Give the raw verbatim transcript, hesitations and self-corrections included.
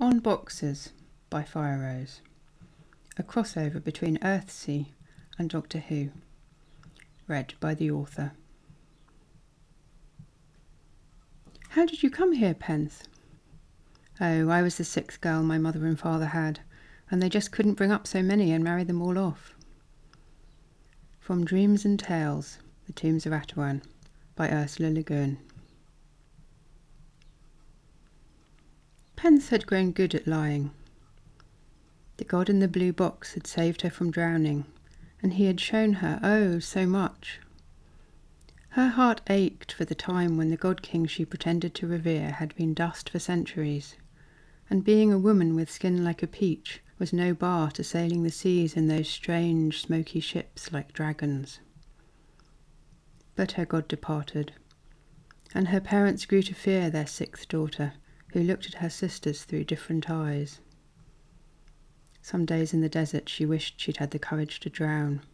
On Boxers by Fire Rose, a crossover between Earthsea and Doctor Who, read by the author. How did you come here, Penth? Oh, I was the sixth girl my mother and father had, and they just couldn't bring up so many and marry them all off. From Dreams and Tales, The Tombs of Atuan, by Ursula Le Guin. Penth had grown good at lying. The god in the blue box had saved her from drowning, and he had shown her, oh, so much. Her heart ached for the time when the god-king she pretended to revere had been dust for centuries, and being a woman with skin like a peach was no bar to sailing the seas in those strange, smoky ships like dragons. But her god departed, and her parents grew to fear their sixth daughter, who looked at her sisters through different eyes. Some days in the desert she wished she'd had the courage to drown,